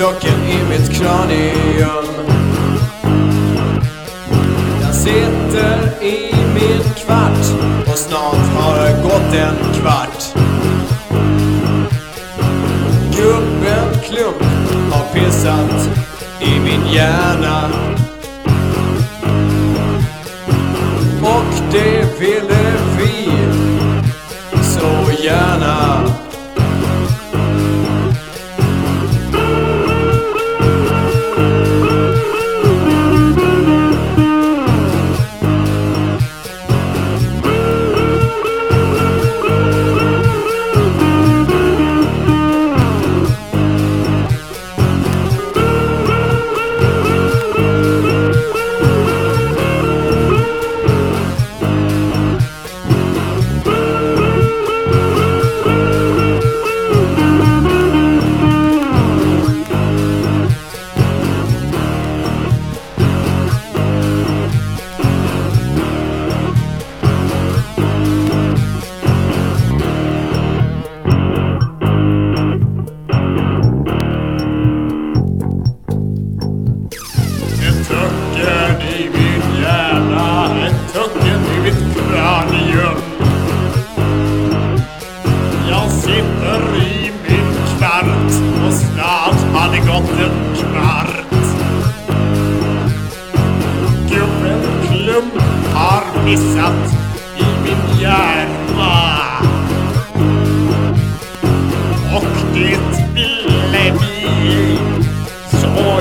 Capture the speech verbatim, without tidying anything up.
tucken i mitt kranium. Jag sitter i min kvart och snart har det gått en kvart. Gubben Klump har pissat i min hjärna. Och det ville vi så gärna. Jag sitter i min kvart och snart har det gått en kvart. Gubben Klump har missat i min hjärna. Och det ville vi så